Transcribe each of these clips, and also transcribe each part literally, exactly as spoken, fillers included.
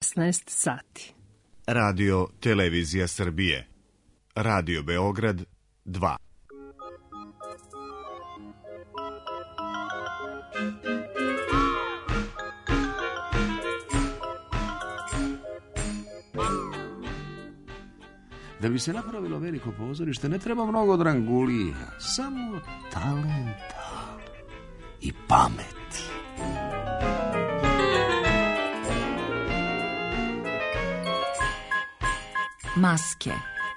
šesnaest sati. Radio Televizija Srbije. Radio Beograd dva. Da bi se napravilo veliko pozorište ne treba mnogo drangulija, samo talenta i pameti. Maske.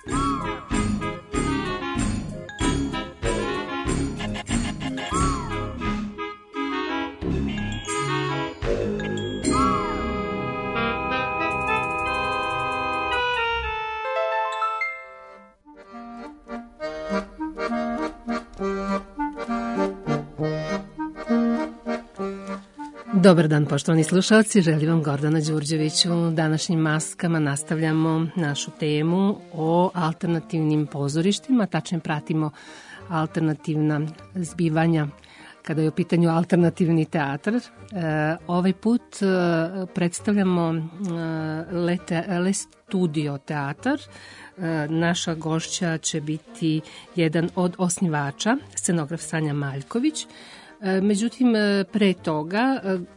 Dobar dan, poštovani slušalci, želim vam Gordana Đurđević. U današnjim maskama nastavljamo našu temu o alternativnim pozorištima, tačnije pratimo alternativna zbivanja kada je u pitanju alternativni teatr. E, ovaj put e, predstavljamo e, Le, te, Le Studio teatar. E, naša gošća će biti jedan od osnivača, scenograf Sanja Maljković. Međutim, pre toga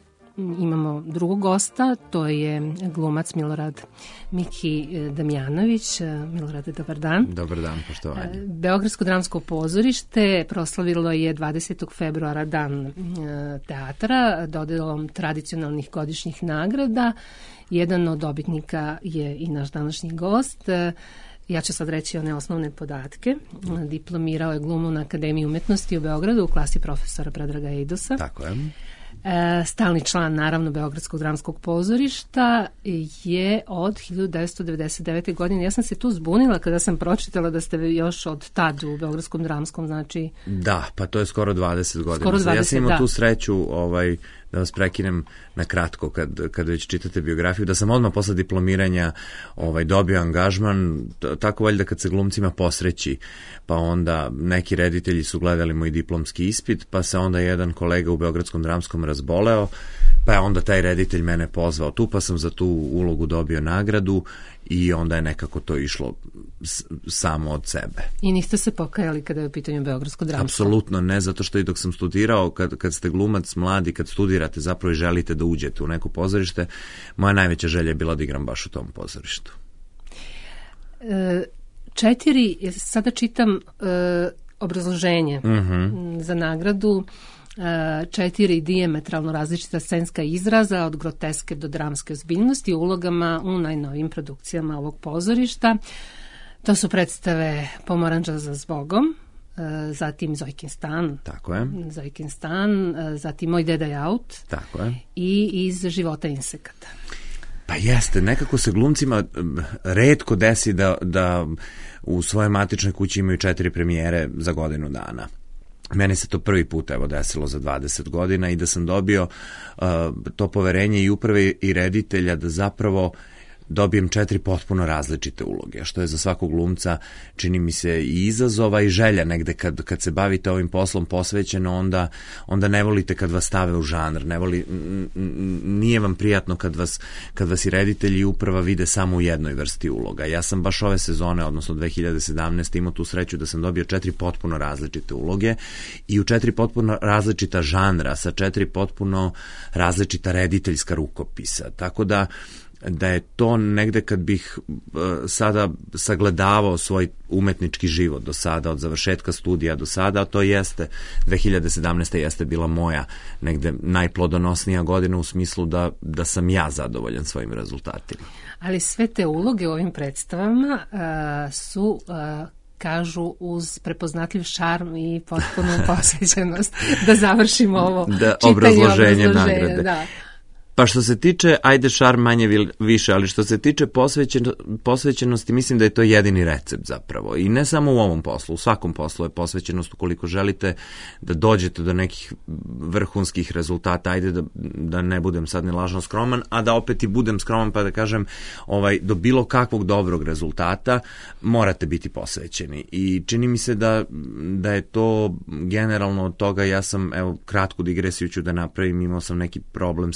imamo drugog gosta, to je glumac Milorad Miki Damjanović. Milorade, dobar dan. Dobar dan, poštovanje. Beogradsko dramsko pozorište proslavilo je dvadesetog februara dan teatra dodelom tradicionalnih godišnjih nagrada. Jedan od dobitnika je i naš današnji gost. Ja ću sad reći one osnovne podatke. Diplomirao je glumu na Akademiji umetnosti u Beogradu u klasi profesora Predraga Eidosa. Tako je. E, stalni član, naravno, Beogradskog dramskog pozorišta je od hiljadu devetsto devedeset devete. godine. Ja sam se tu zbunila kada sam pročitala da ste još od tad u Beogradskom dramskom, znači... Da, pa to je skoro dvadeset godina. Skoro dvadeset, ja sam imao da. tu sreću, ovaj, da vas prekinem na kratko kad, kad već čitate biografiju, da sam odmah posle diplomiranja ovaj, dobio angažman, tako valjda kad se glumcima posreći, pa onda neki reditelji su gledali moj diplomski ispit, pa se onda jedan kolega u Beogradskom dramskom razboleo, pa je onda taj reditelj mene pozvao tu, pa sam za tu ulogu dobio nagradu i onda je nekako to išlo s, samo od sebe. I niste se pokajali kada je u pitanju Beogradsko dramsko? Apsolutno ne, zato što i dok sam studirao, kad, kad ste glumac mladi, kad studirate zapravo i želite da uđete u neko pozorište, moja najveća želja je bila da igram baš u tom pozorištu. E, četiri, sada čitam e, obrazloženje uh-huh. za nagradu. Četiri dijametralno različita scenska izraza od groteske do dramske ozbiljnosti u ulogama u najnovijim produkcijama ovog pozorišta. To su predstave Pomoranđa za zbogom, zatim Zojkin stan. Tako je. Zojkin stan, zatim Moj deda je aut. Tako je. I Iz života insekata. Pa jeste, nekako se glumcima retko desi da, da u svojoj matičnoj kući imaju četiri premijere za godinu dana. Meni se to prvi put evo desilo za dvadeset godina i da sam dobio uh, to poverenje i uprave i reditelja da zapravo dobijem četiri potpuno različite uloge, što je za svakog glumca, čini mi se, i izazova i želja negde kad, kad se bavite ovim poslom posvećeno, onda, onda ne volite kad vas stave u žanr, ne voli, nije vam prijatno kad vas, kad vas i reditelji i uprava vide samo u jednoj vrsti uloga. Ja sam baš ove sezone, odnosno dve hiljade sedamnaeste. imao tu sreću da sam dobio četiri potpuno različite uloge i u četiri potpuno različita žanra, sa četiri potpuno različita rediteljska rukopisa, tako da da je to negde kad bih uh, sada sagledavao svoj umetnički život do sada, od završetka studija do sada, a to jeste, dve hiljade sedamnaeste. jeste bila moja negde najplodonosnija godina u smislu da, da sam ja zadovoljan svojim rezultatima. Ali sve te uloge u ovim predstavama uh, su... Uh, kažu uz prepoznatljiv šarm i potpunu posvećenost da završimo ovo da, čitanje obrazloženje nagrade. Da. Pa što se tiče, ajde šarm manje više, ali što se tiče posvećeno, posvećenosti, mislim da je to jedini recept zapravo. I ne samo u ovom poslu, u svakom poslu je posvećenost ukoliko želite da dođete do nekih vrhunskih rezultata, ajde da, da ne budem sad ni lažno skroman, a da opet i budem skroman pa da kažem, ovaj, do bilo kakvog dobrog rezultata morate biti posvećeni. I čini mi se da, da je to generalno od toga, ja sam, evo, kratku digresiju ću da napravim, imao sam neki problem sa kičmom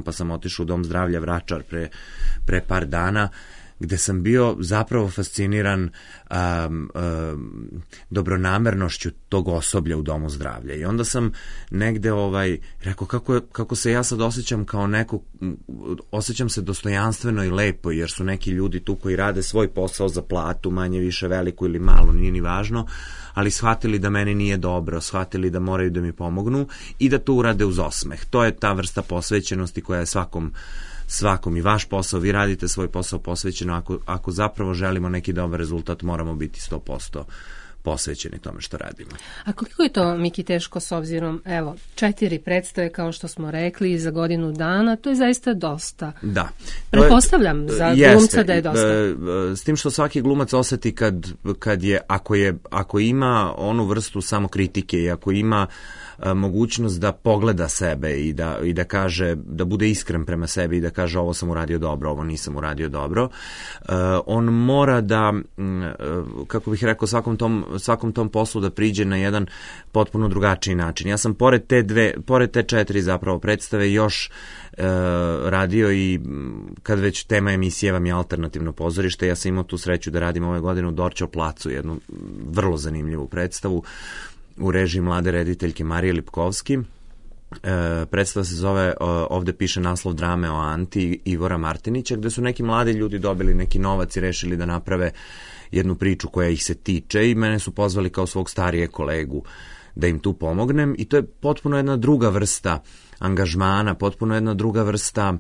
nedavno, pa sam otišao u Dom zdravlja Vračar pre, pre par dana, gde sam bio zapravo fasciniran um, um, dobronamernošću tog osoblja u Domu zdravlja. I onda sam negde ovaj, rekao kako, kako se ja sad osjećam kao neko, osjećam se dostojanstveno i lepo, jer su neki ljudi tu koji rade svoj posao za platu, manje više veliku ili malu, nije ni važno, ali shvatili da meni nije dobro, shvatili da moraju da mi pomognu i da to urade uz osmeh. To je ta vrsta posvećenosti koja je svakom svakom i vaš posao, vi radite svoj posao posvećeno, ako, ako zapravo želimo neki dobar rezultat, moramo biti sto posto posvećeni tome što radimo. A koliko je to, Miki, teško s obzirom, evo, četiri predstave, kao što smo rekli, za godinu dana, to je zaista dosta. Da. Pretpostavljam za jeste, glumca da je dosta. S tim što svaki glumac oseti kad, kad je, ako je, ako ima onu vrstu samokritike i ako ima mogućnost da pogleda sebe i da, i da kaže, da bude iskren prema sebi i da kaže ovo sam uradio dobro, ovo nisam uradio dobro, uh, on mora da, uh, kako bih rekao, svakom tom, svakom tom poslu da priđe na jedan potpuno drugačiji način. Ja sam pored te dve, pored te četiri zapravo predstave još uh, radio i kad već tema emisije vam je alternativno pozorište, ja sam imao tu sreću da radim ove godine u Dorćol placu, jednu vrlo zanimljivu predstavu u režiji mlade rediteljke Marije Lipkovski. E, predstava se zove Ovde piše naslov drame o Anti Ivora Martinića, gde su neki mladi ljudi dobili neki novac i rešili da naprave jednu priču koja ih se tiče i mene su pozvali kao svog starije kolegu da im tu pomognem i to je potpuno jedna druga vrsta angažmana, potpuno jedna druga vrsta.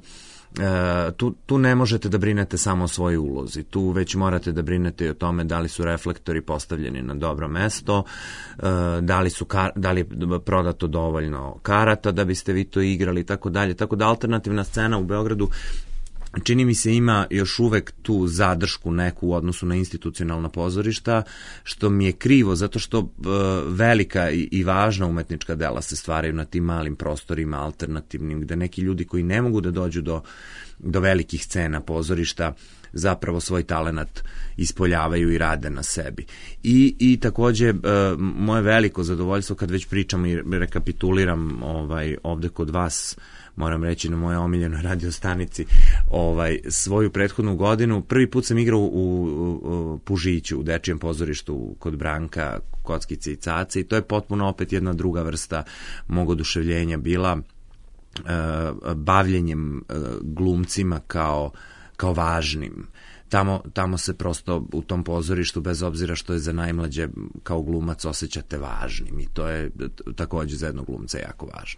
E, tu, tu ne možete da brinete samo o svojoj ulozi, tu već morate da brinete i o tome da li su reflektori postavljeni na dobro mesto, e, da li, su kar, da li je prodato dovoljno karata da biste vi to igrali i tako dalje, tako da alternativna scena u Beogradu čini mi se ima još uvek tu zadršku neku u odnosu na institucionalna pozorišta, što mi je krivo, zato što uh, velika i, i važna umetnička dela se stvaraju na tim malim prostorima alternativnim, gde neki ljudi koji ne mogu da dođu do, do velikih scena pozorišta zapravo svoj talenat ispoljavaju i rade na sebi. I, i takođe uh, moje veliko zadovoljstvo kad već pričam i rekapituliram ovaj, ovde kod vas, moram reći na moje omiljenoj radiostanici, ovaj, svoju prethodnu godinu. Prvi put sam igrao u, u, u Pužiću, u Dečijem pozorištu kod Branka, Kockice i Cace i to je potpuno opet jedna druga vrsta mog oduševljenja bila uh, bavljenjem uh, glumcima kao, kao važnim. Tamo, tamo se prosto u tom pozorištu, bez obzira što je za najmlađe kao glumac, osjećate važnim i to je takođe za jednog glumca jako važno.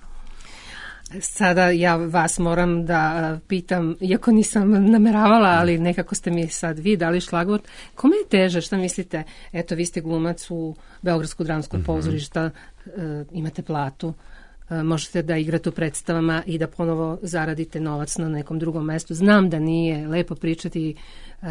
Sada ja vas moram da pitam, iako nisam nameravala, ali nekako ste mi sad vi dali šlagvort, kome je teže, šta mislite, eto vi ste glumac u Beogradskog dramskog mm-hmm. pozorišta, e, imate platu, e, možete da igrate u predstavama i da ponovo zaradite novac na nekom drugom mestu. Znam da nije lepo pričati Uh,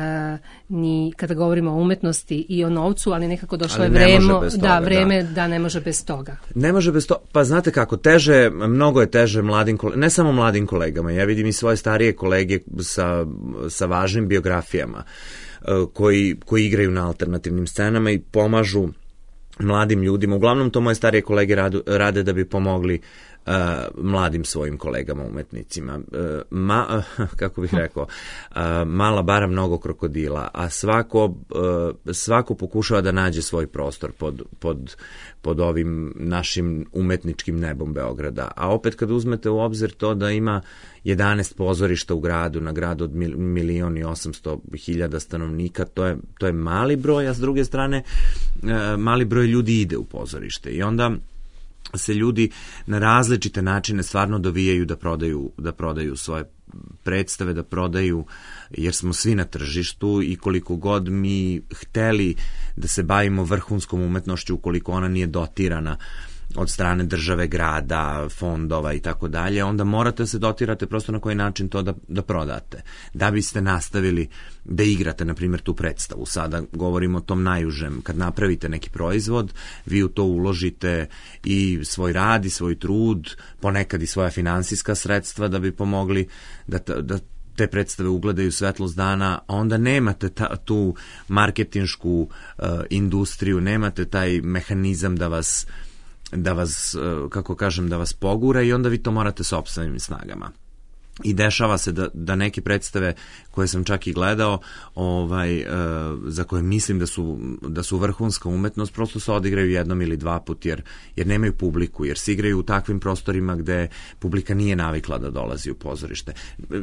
ni kada govorimo o umetnosti i o novcu, ali nekako došlo ali je vreme, da, vreme da. da ne može bez toga. Ne može bez toga. Pa znate kako, teže, mnogo je teže mladim kolegama, ne samo mladim kolegama, ja vidim i svoje starije kolege sa, sa važnim biografijama uh, koji, koji igraju na alternativnim scenama i pomažu mladim ljudima. Uglavnom to moje starije kolege radu, rade da bi pomogli Uh, mladim svojim kolegama umetnicima. Uh, ma, uh, kako bih rekao, uh, mala bara mnogo krokodila, a svako, uh, svako pokušava da nađe svoj prostor pod, pod, pod ovim našim umetničkim nebom Beograda. A opet kad uzmete u obzir to da ima jedanaest pozorišta u gradu, na gradu od milion i osamsto hiljada stanovnika, to je, to je mali broj, a s druge strane uh, mali broj ljudi ide u pozorište i onda se ljudi na različite načine stvarno dovijaju da prodaju, da prodaju svoje predstave, da prodaju, jer smo svi na tržištu i koliko god mi hteli da se bavimo vrhunskom umetnošću, ukoliko ona nije dotirana od strane države, grada, fondova i tako dalje, onda morate se dotirate prosto na koji način to da, da prodate. Da biste nastavili da igrate, na primjer, tu predstavu. Sada govorimo o tom najužem. Kad napravite neki proizvod, vi u to uložite i svoj rad i svoj trud, ponekad i svoja finansijska sredstva da bi pomogli da, da te predstave ugledaju svetlost dana, a onda nemate ta, tu marketinšku uh, industriju, nemate taj mehanizam da vas da vas, kako kažem, da vas pogura i onda vi to morate sopstvenim snagama. I dešava se da, da neke predstave koje sam čak i gledao, ovaj, e, za koje mislim da su, da su vrhunska umetnost, prosto se odigraju jednom ili dva put jer, jer nemaju publiku, jer se igraju u takvim prostorima gde publika nije navikla da dolazi u pozorište.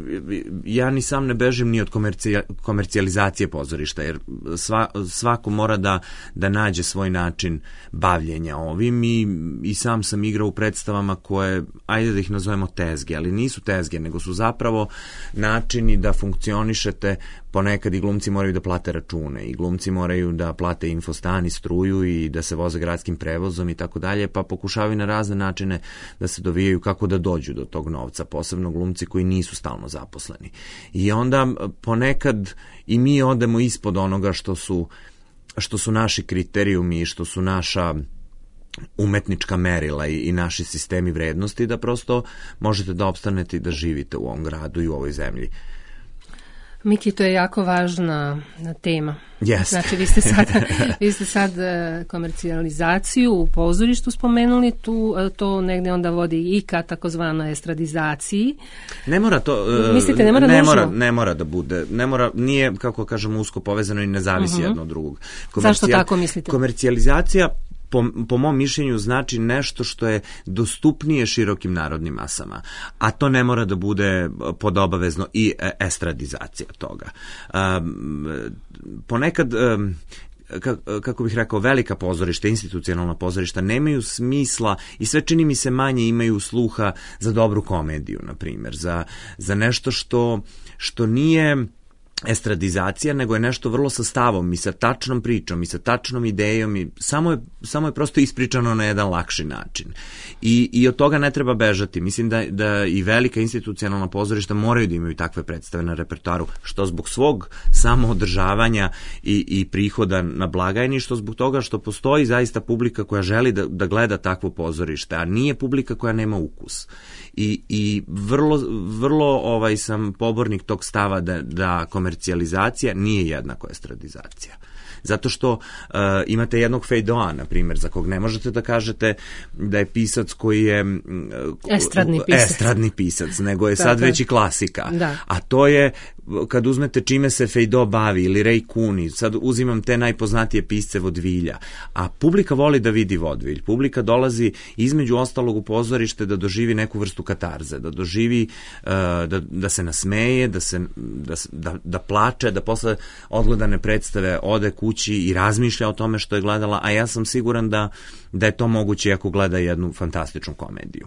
Ja ni sam ne bežim ni od komercija, komercijalizacije pozorišta, jer sva, svako mora da, da nađe svoj način bavljenja ovim i, i sam sam igrao u predstavama koje, ajde da ih nazovemo tezge, ali nisu tezge, nego su zapravo načini da funkcionišete. Ponekad i glumci moraju da plate račune i glumci moraju da plate infostan i struju i da se voze gradskim prevozom i tako dalje, pa pokušavaju na razne načine da se dovijaju kako da dođu do tog novca, posebno glumci koji nisu stalno zaposleni. I onda ponekad i mi odemo ispod onoga što su, što su naši kriterijumi i što su naša umetnička merila i, i naši sistemi vrednosti, da prosto možete da opstanete i da živite u ovom gradu i u ovoj zemlji. Miki, to je jako važna tema. Yes. Znači, vi ste sad, vi ste sad komercijalizaciju u pozorištu spomenuli, tu to negde onda vodi i ka takozvanoj estradizaciji. Ne mora to, mislite, ne mora ne nužno? Mora, ne mora da bude, ne mora, nije, kako kažemo, usko povezano i ne zavisi uh-huh. jedno od drugog. Zašto tako mislite? Komercijalizacija Po, po mom mišljenju znači nešto što je dostupnije širokim narodnim masama, a to ne mora da bude podobavezno i estradizacija toga. Um, ponekad um, kako bih rekao, velika pozorišta, institucionalna pozorišta nemaju smisla i sve čini mi se manje imaju sluha za dobru komediju, na primjer, za, za nešto što, što nije estradizacija, nego je nešto vrlo sa stavom i sa tačnom pričom i sa tačnom idejom i samo je, samo je prosto ispričano na jedan lakši način. I, i od toga ne treba bežati. Mislim da, da i velika institucionalna pozorišta moraju da imaju takve predstave na repertoaru, što zbog svog samoodržavanja i, i prihoda na blagajni, što zbog toga što postoji zaista publika koja želi da, da gleda takvo pozorište, a nije publika koja nema ukus. I, i vrlo, vrlo ovaj, sam pobornik tog stava da, da komercijalizacija nije jednako estradizacija. Zato što uh, imate jednog Feydeau, na primjer, za kog ne možete da kažete da je pisac koji je uh, estradni pisac, estradni pisac nego je sad već i klasika. Da. A to je, kad uzmete čime se Feydeau bavi ili Ray Cooney, sad uzimam te najpoznatije pisce vodvilja, a publika voli da vidi vodvilj. Publika dolazi između ostalog u pozorište da doživi neku vrstu katarze, da doživi, uh, da, da se nasmeje, da, se, da, da, da plače, da posle odgledane predstave ode kući i razmišlja o tome što je gledala, a ja sam siguran da, da je to moguće ako gleda jednu fantastičnu komediju.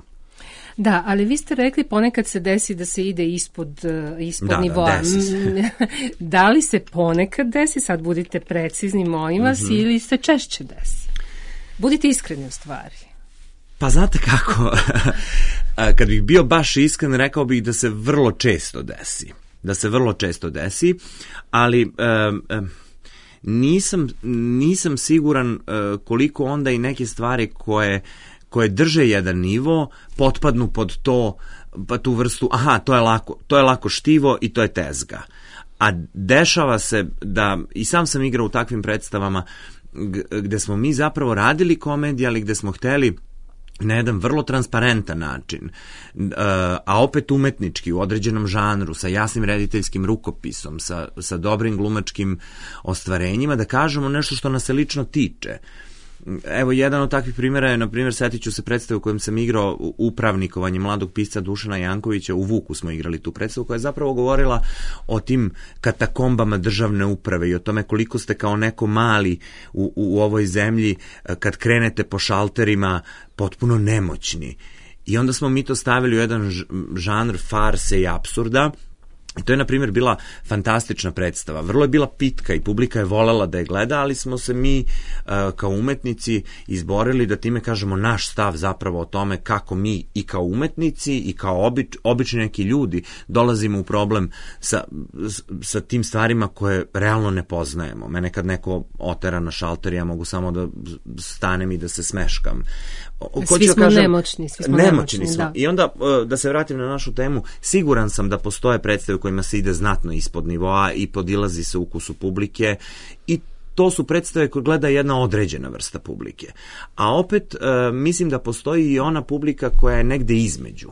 Da, ali vi ste rekli ponekad se desi da se ide ispod, ispod da, nivoa. Da, desi se. Da li se ponekad desi, sad budite precizni, molim vas, mm-hmm. ili se češće desi? Budite iskreni u stvari. Pa znate kako, kad bih bio baš iskren, rekao bih da se vrlo često desi. Da se vrlo često desi, ali um, um, nisam, nisam siguran uh, koliko onda i neke stvari koje koje drže jedan nivo, potpadnu pod to, pa tu vrstu, aha, to je lako, to je lako štivo i to je tezga. A dešava se da, i sam sam igrao u takvim predstavama gde smo mi zapravo radili komediju, ali gde smo hteli na jedan vrlo transparentan način, a opet umetnički, u određenom žanru, sa jasnim rediteljskim rukopisom, sa, sa dobrim glumačkim ostvarenjima, da kažemo nešto što nas se lično tiče. Evo, jedan od takvih primjera je, na primjer, setit ću se predstavu u kojem sam igrao upravnikovanje mladog pisca Dušana Jankovića. U Vuku smo igrali tu predstavu koja je zapravo govorila o tim katakombama državne uprave i o tome koliko ste kao neko mali u, u ovoj zemlji kad krenete po šalterima potpuno nemoćni. I onda smo mi to stavili u jedan žanr farse i apsurda. I to je, na primjer, bila fantastična predstava. Vrlo je bila pitka i publika je volela da je gleda, ali smo se mi uh, kao umetnici izborili da time kažemo naš stav zapravo o tome kako mi i kao umetnici i kao obič, obični neki ljudi dolazimo u problem sa, sa tim stvarima koje realno ne poznajemo. Mene kad neko otera na šalter, ja mogu samo da stanem i da se smeškam. Svi smo kažem, nemoćni. Svi smo nemoćni, nemoćni smo. Da. I onda, da se vratim na našu temu, siguran sam da postoje predstave kojima se ide znatno ispod nivoa i podilazi se ukusu publike i to su predstave koje gleda jedna određena vrsta publike. A opet, mislim da postoji i ona publika koja je negde između.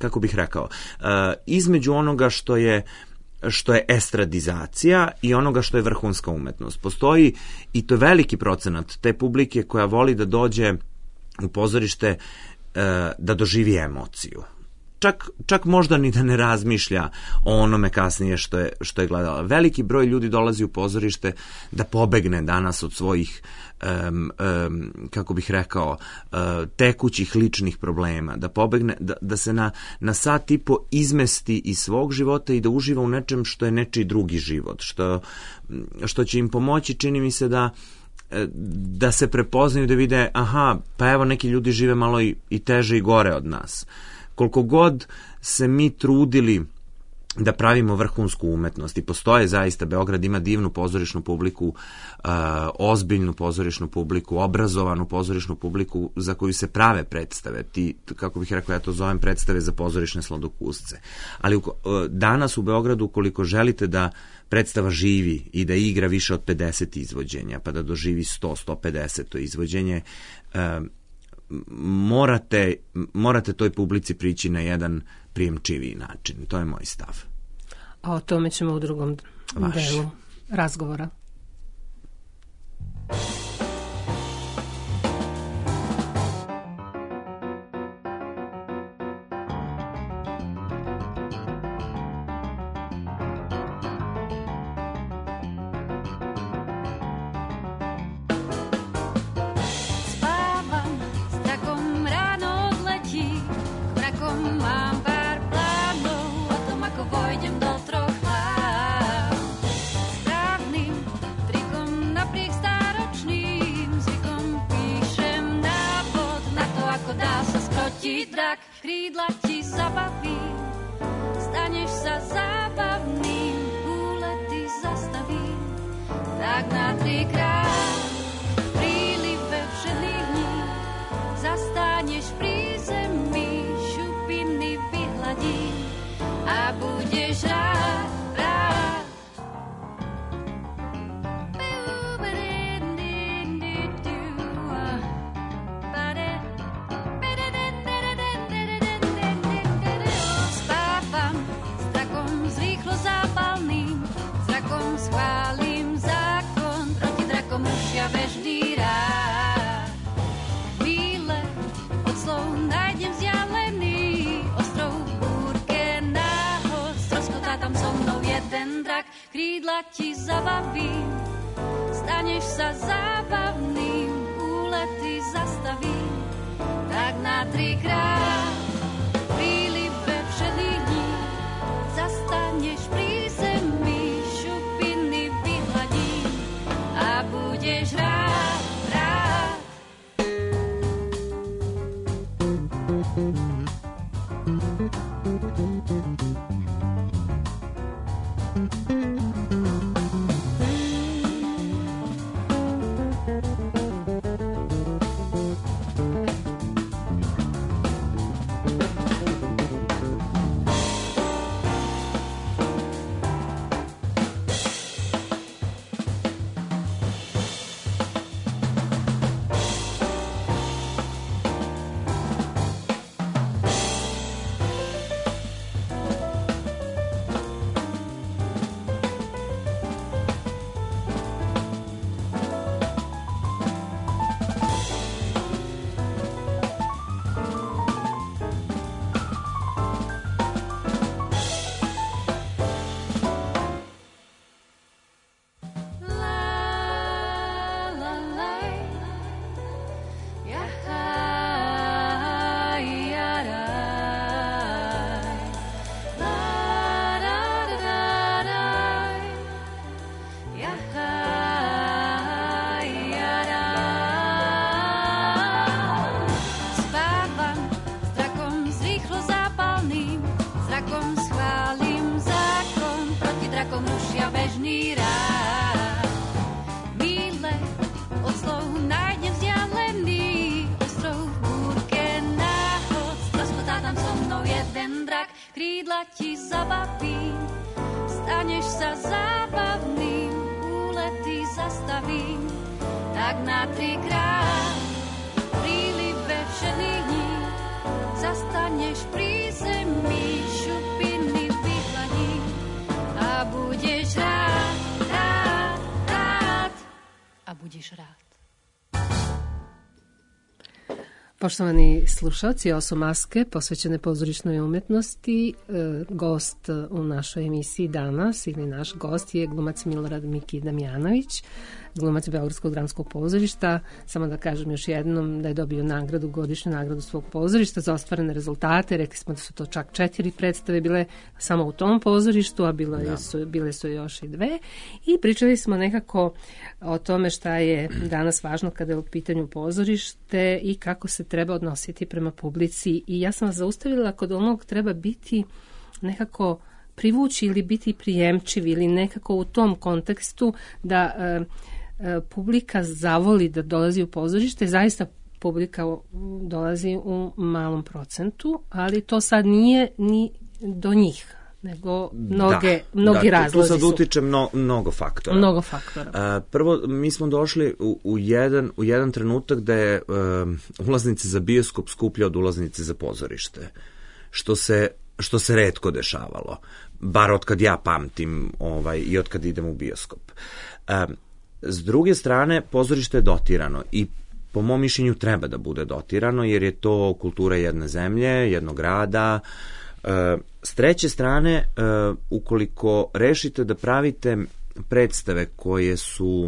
kako bih rekao, uh, između onoga što je što je estradizacija i onoga što je vrhunska umetnost. Postoji, i to je veliki procenat te publike koja voli da dođe u pozorište uh, da doživi emociju. Čak, čak možda ni da ne razmišlja o onome kasnije što je, što je gledala. Veliki broj ljudi dolazi u pozorište da pobegne danas od svojih, um, um, kako bih rekao, uh, tekućih ličnih problema, da pobegne, da, da se na, na sat i po izmesti iz svog života i da uživa u nečem što je nečiji drugi život, što, što će im pomoći, čini mi se da da se prepoznaju, da vide, aha, pa evo neki ljudi žive malo i, i teže i gore od nas. Koliko god se mi trudili da pravimo vrhunsku umetnost i postoje zaista, Beograd ima divnu pozorišnu publiku, uh, ozbiljnu pozorišnu publiku, obrazovanu pozorišnu publiku za koju se prave predstave, ti, kako bih rekao, ja to zovem predstave za pozorišne sladokusce. Ali uh, danas u Beogradu, ukoliko želite da predstava živi i da igra više od pedeset izvođenja, pa da doživi sto do sto pedeset to izvođenje, uh, morate, morate toj publici prići na jedan prijemčiviji način. To je moj stav. A o tome ćemo u drugom Vaš. delu razgovora. Krídla ti zabaví, staneš sa zábavným, úlety zastavím, tak na trikrát prílive všedných dní, zastaneš pri zemi, šupiny vyhladím a budeš rád, rád. Schválim zákon, proti drakom mužia veždý rád. Chvíle od slov nájdem vzdialený ostrov v búrke náhod, stroskotá tam so mnou jeden drak, krídla ti zabavím, staneš sa zábavným, úlety zastavím, tak na trikrát chvíli ve všedných dní zastaneš pri zemi, budeš rád, rád. Krídla ti zabavím, staneš sa zábavným, úlety zastavím, tak na trikrát prílive všedných dní zastaneš pri zemi. a budeš rád. Poštovani slušalci, ovo su Maske posvećene pozorišnoj umetnosti. Gost u našoj emisiji danas ili naš gost je glumac Milorad Miki Damjanović, glumac Beogradskog dramskog pozorišta. Samo da kažem još jednom da je dobio nagradu, godišnju nagradu svog pozorišta za ostvarene rezultate. Rekli smo da su to čak četiri predstave bile samo u tom pozorištu, a bilo je, su, bile su još i dve. I pričali smo nekako o tome šta je danas važno kada je u pitanju pozorište i kako se treba odnositi prema publici. I ja sam vas zaustavila kod onog treba biti nekako privući ili biti prijemčiv ili nekako u tom kontekstu da e, e, publika zavoli da dolazi u pozorište. Zaista publika dolazi u malom procentu, ali to sad nije ni do njih, nego mnoge, da, mnogi da, razlozi su. Tu sad utiče mno, mnogo faktora. Mnogo faktora. Uh, prvo, mi smo došli u, u, jedan, u jedan trenutak da je uh, ulaznice za bioskop skuplje od ulaznice za pozorište, što se, što se retko dešavalo, bar od kad ja pamtim ovaj, i od kad idem u bioskop. Uh, s druge strane, pozorište je dotirano i po mom mišljenju treba da bude dotirano, jer je to kultura jedne zemlje, jednog grada. S treće strane, ukoliko rešite da pravite predstave koje su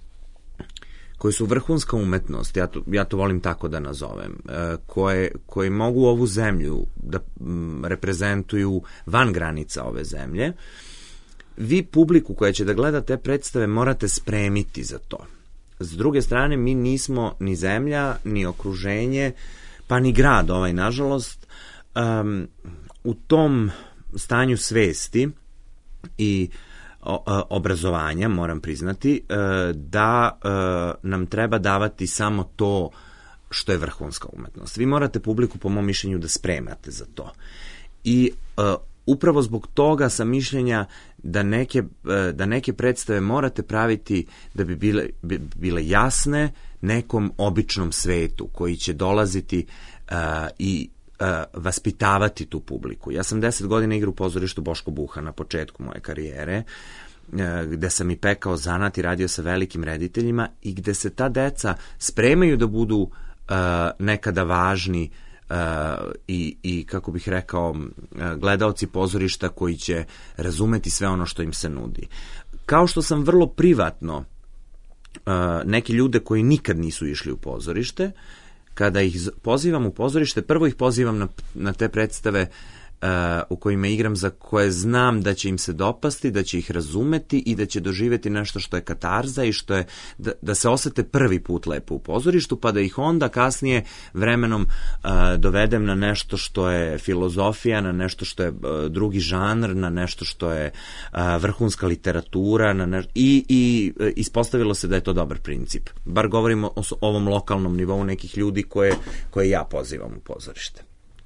koje su vrhunska umetnost, ja to, ja to volim tako da nazovem, koje, koje mogu ovu zemlju da reprezentuju van granica ove zemlje, vi publiku koja će da gleda te predstave morate spremiti za to. S druge strane, mi nismo ni zemlja, ni okruženje, pa ni grad ovaj, nažalost, um, u tom stanju svesti i o, obrazovanja, moram priznati, da nam treba davati samo to što je vrhunska umetnost. Vi morate publiku, po mom mišljenju, da spremate za to. I upravo zbog toga sam mišljenja da neke, da neke predstave morate praviti da bi bile, bile jasne nekom običnom svetu koji će dolaziti uh, i uh, vaspitavati tu publiku. Ja sam deset godina igrao u pozorištu Boško Buha na početku moje karijere, uh, gde sam i pekao zanat i radio sa velikim rediteljima i gde se ta deca spremaju da budu uh, nekada važni Uh, i, i, kako bih rekao, uh, gledaoci pozorišta koji će razumeti sve ono što im se nudi. Kao što sam vrlo privatno uh, neki ljude koji nikad nisu išli u pozorište, kada ih pozivam u pozorište, prvo ih pozivam na, na te predstave uh, u kojima igram, za koje znam da će im se dopasti, da će ih razumeti i da će doživjeti nešto što je katarza i što je, da, da se osete prvi put lepo u pozorištu, pa da ih onda kasnije vremenom uh, dovedem na nešto što je filozofija, na nešto što je uh, drugi žanr, na nešto što je uh, vrhunska literatura, na neš... i, i uh, ispostavilo se da je to dobar princip. Bar govorimo o ovom lokalnom nivou nekih ljudi koje, koje ja pozivam u pozorište.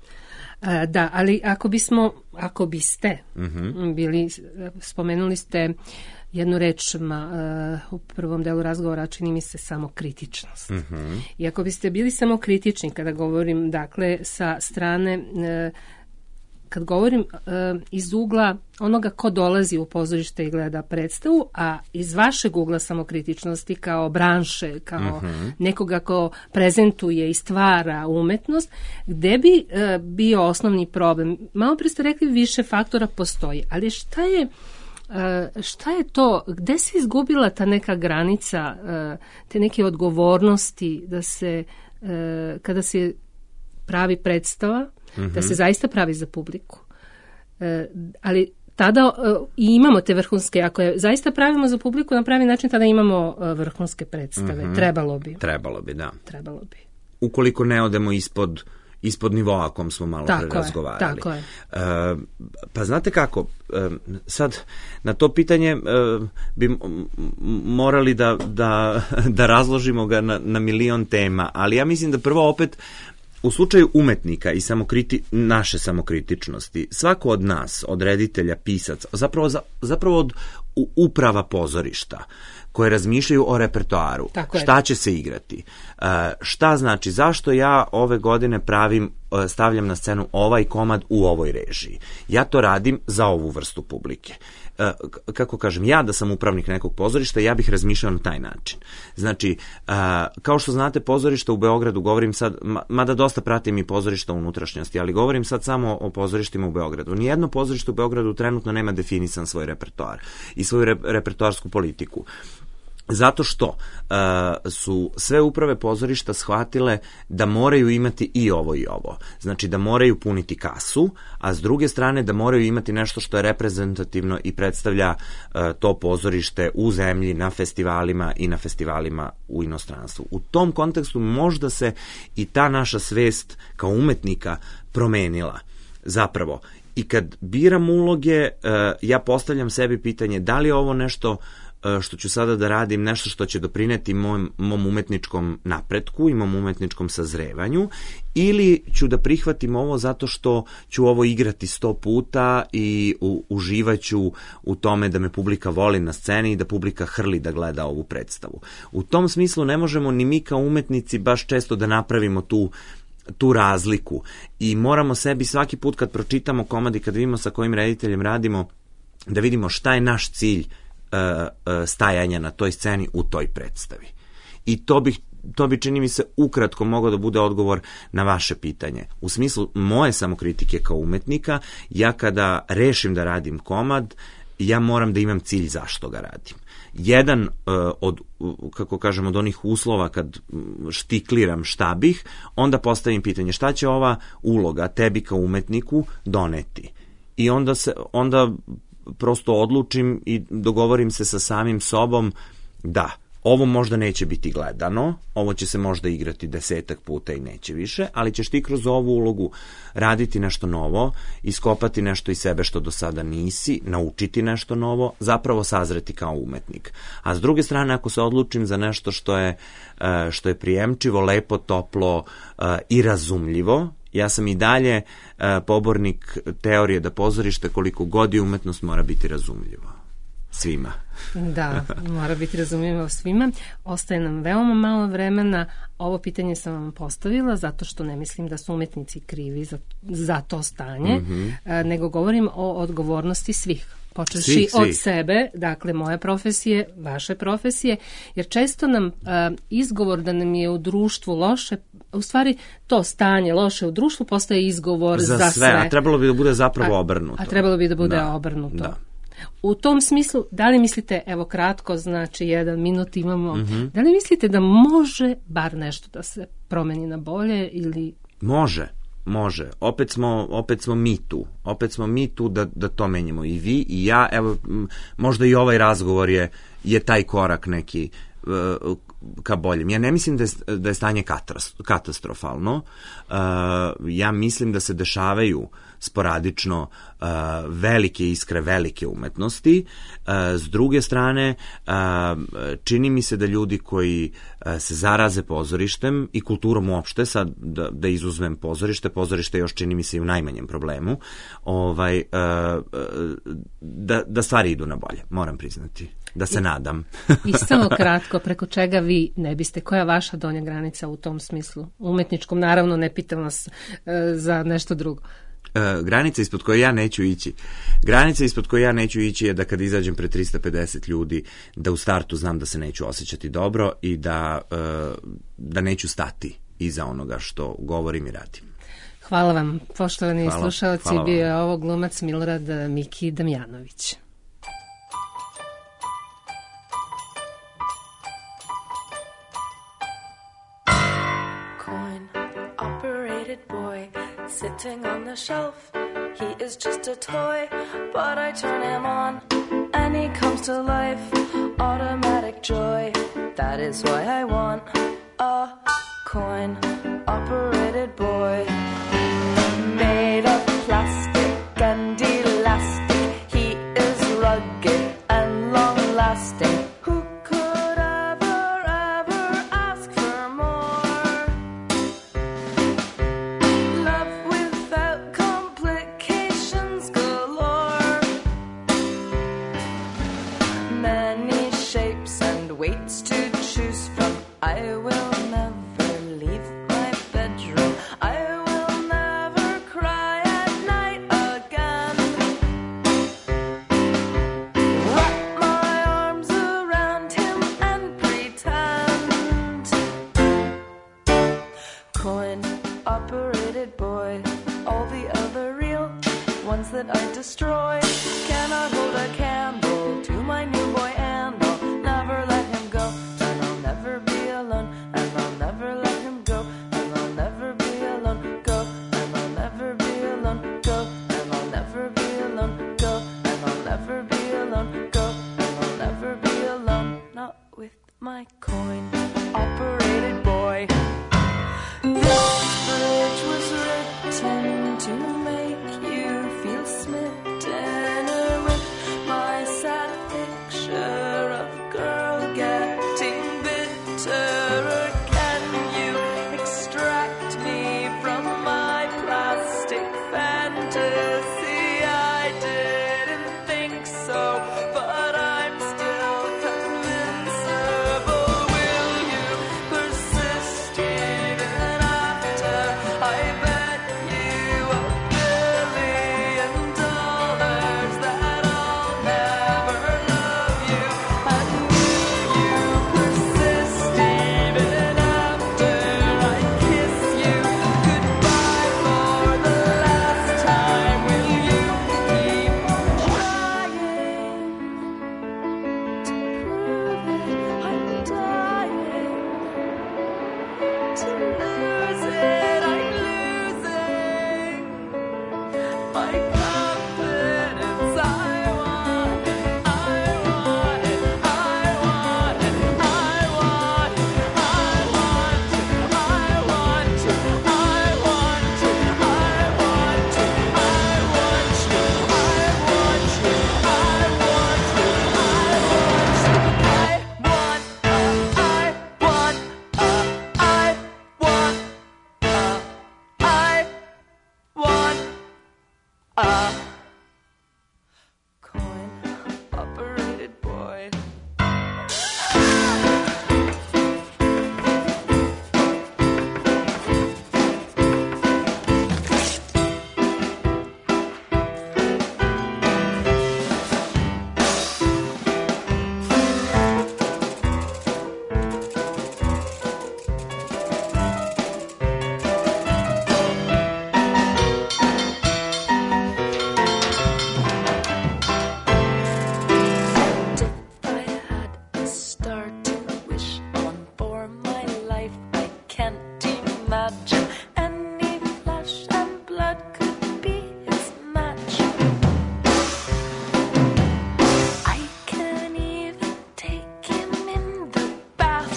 Da, ali ako bismo, ako biste uh-huh. bili, spomenuli ste jednu reč ma, uh, u prvom delu razgovora, čini mi se samokritičnost. Uh-huh. I ako biste bili samokritični, kada govorim, dakle, sa strane, uh, kad govorim uh, iz ugla onoga ko dolazi u pozorište i gleda predstavu, a iz vašeg ugla samokritičnosti kao branše, kao uh-huh. nekoga ko prezentuje i stvara umetnost, gde bi uh, bio osnovni problem? Malo pre ste rekli više faktora postoji, ali šta je uh, šta je to, gde se izgubila ta neka granica, uh, te neke odgovornosti da se, uh, kada se pravi predstava, mm-hmm. da se zaista pravi za publiku. E, ali tada e, i imamo te vrhunske, ako je zaista pravimo za publiku na pravi način, tada imamo e, vrhunske predstave. Mm-hmm. Trebalo bi. Trebalo bi, da. Trebalo bi. Ukoliko ne odemo ispod, ispod nivoa o kom smo malo tako pre razgovarali. Tako je. E, pa znate kako, e, sad na to pitanje e, bi morali da, da, da razložimo ga na, na milion tema, ali ja mislim da prvo opet u slučaju umetnika i samokriti, naše samokritičnosti, svako od nas, od reditelja, pisaca, zapravo, zapravo od uprava pozorišta, koje razmišljaju o repertoaru, šta će se igrati, uh, šta znači, zašto ja ove godine pravim, uh, stavljam na scenu ovaj komad u ovoj režiji. Ja to radim za ovu vrstu publike. kako kažem, ja da sam upravnik nekog pozorišta, ja bih razmišljao na taj način. Znači, kao što znate, pozorišta u Beogradu, govorim sad, mada dosta pratim i pozorišta unutrašnjosti, ali govorim sad samo o pozorištima u Beogradu. Nijedno pozorište u Beogradu trenutno nema definisan svoj repertoar i svoju re, repertoarsku politiku. Zato što uh, su sve uprave pozorišta shvatile da moraju imati i ovo i ovo. Znači da moraju puniti kasu, a s druge strane da moraju imati nešto što je reprezentativno i predstavlja uh, to pozorište u zemlji, na festivalima i na festivalima u inostranstvu. U tom kontekstu možda se i ta naša svest kao umetnika promenila. Zapravo, i kad biram uloge, uh, ja postavljam sebi pitanje da li je ovo nešto što ću sada da radim, nešto što će doprineti mom, mom umetničkom napretku i mom umetničkom sazrevanju, ili ću da prihvatim ovo zato što ću ovo igrati sto puta i u, uživaću u tome da me publika voli na sceni i da publika hrli da gleda ovu predstavu. U tom smislu ne možemo ni mi kao umetnici baš često da napravimo tu tu razliku i moramo sebi svaki put kad pročitamo komad i kad vidimo sa kojim rediteljem radimo, da vidimo šta je naš cilj stajanja na toj sceni u toj predstavi. I to bi, to bi čini mi se ukratko mogao da bude odgovor na vaše pitanje. U smislu moje samokritike kao umetnika, ja kada rešim da radim komad, ja moram da imam cilj zašto ga radim. Jedan uh, od, kako kažem, od onih uslova kad štikliram šta bih, onda postavim pitanje šta će ova uloga tebi kao umetniku doneti. I onda se, onda prosto odlučim i dogovorim se sa samim sobom da ovo možda neće biti gledano, ovo će se možda igrati desetak puta i neće više, ali ćeš ti kroz ovu ulogu raditi nešto novo, iskopati nešto iz sebe što do sada nisi, naučiti nešto novo, zapravo sazreti kao umetnik. A s druge strane, ako se odlučim za nešto što je, što je prijemčivo, lepo, toplo i razumljivo, ja sam i dalje uh, pobornik teorije da pozorište koliko god je umetnost mora biti razumljivo svima. Da, mora biti razumljivo svima. Ostaje nam veoma malo vremena. Ovo pitanje sam vam postavila zato što ne mislim da su umetnici krivi za, za to stanje, mm-hmm. uh, nego govorim o odgovornosti svih. Počeši svi, svi. od sebe, dakle moje profesije, vaše profesije, jer često nam uh, izgovor da nam je u društvu loše, u stvari to stanje loše u društvu postaje izgovor za, za sve. sve. A trebalo bi da bude zapravo a, obrnuto. A trebalo bi da bude da. obrnuto. Da. U tom smislu, da li mislite, evo kratko, znači jedan minut imamo, mm-hmm. da li mislite da može bar nešto da se promeni na bolje ili... Može. Može. Opet smo, opet smo mi tu. Opet smo mi tu da, da to menjamo. I vi i ja. Evo, možda i ovaj razgovor je, je taj korak neki uh, ka boljem. Ja ne mislim da je, da je stanje katastrofalno. Uh, ja mislim da se dešavaju sporadično uh, velike iskre, velike umetnosti. Uh, s druge strane, uh, čini mi se da ljudi koji uh, se zaraze pozorištem i kulturom uopšte, sad da, da izuzmem pozorište, pozorište još čini mi se i u najmanjem problemu, ovaj, uh, da, da stvari idu na bolje, moram priznati. Da se I, nadam. I samo kratko, preko čega vi ne biste, koja je vaša donja granica u tom smislu? Umetničkom, naravno, ne pitam vas uh, za nešto drugo. Uh, granica ispod koje ja neću ići. Granica ispod koje ja neću ići je da kad izađem pred tristo pedeset ljudi, da u startu znam da se neću osjećati dobro i da, uh, da neću stati iza onoga što govorim i radim. Hvala vam, poštovani hvala, slušalci, hvala bio je ovo glumac Milorad Miki Damjanović. Sitting on the shelf, he is just a toy, but I turn him on and he comes to life. Automatic joy, that is why I want a coin operated boy. Made of plastic and elastic, he is rugged and long lasting. Who could ever, ever ask for more? Love without complications galore. Many shapes and weights to choose from. I will never leave my bedroom. I will never cry at night again. my coin-operated boy. This bridge was written to make you feel smitten with my sad picture of girl getting bitter. Can you extract me from my plastic fantasy? I didn't think so, but I'm still convincible. Will you persist even after I bet you a billion dollars that I'll never love you? And will you persist even after I kiss you goodbye for the last time? Will you keep trying to prove it? I'm dying to lose it. I'm losing my confidence. I want it, I want it, I want it, I want it, I want it, I want it, I want it, I want it, I want it, I want it, I want you, I want you, I want, I want, I want, I want a coin-operated boy. If I had a star to wish on for my life, I can't imagine any flesh and blood could be his match. I can even take him in the bath.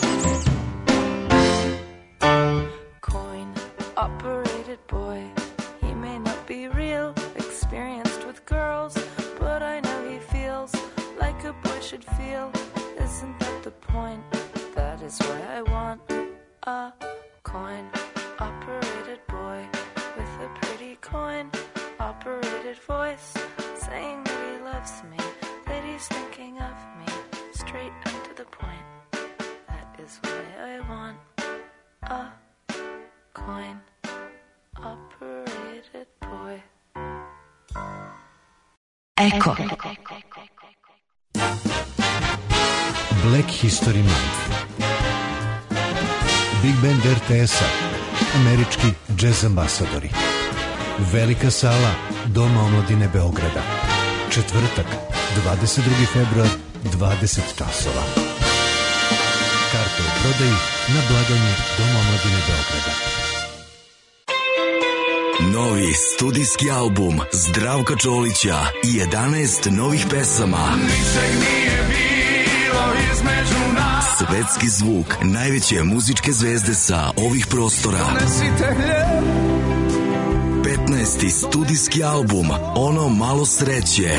Coin-operated boy. He may not be real, experienced with girls, but I know he feels like a boy should feel. Isn't that the point? That is why I want a coin-operated boy with a pretty coin-operated voice, saying that he loves me, that he's thinking of me, straight and to the point. That is why I want a coin-operated boy. Eko. Black History Month. Big Band R T S-a, američki jazz ambasadori. Velika sala Doma omladine Beograda. Četvrtak, dvadeset drugi februar, dvadeset časova. Karte u prodaji na blagajni Doma omladine Beograda. Novi studijski album Zdravka Čolića i jedanaest novih pesama. Ničeg nije bilo između nas. Svetski zvuk najveće muzičke zvezde sa ovih prostora. petnaesti studijski album Ono malo sreće.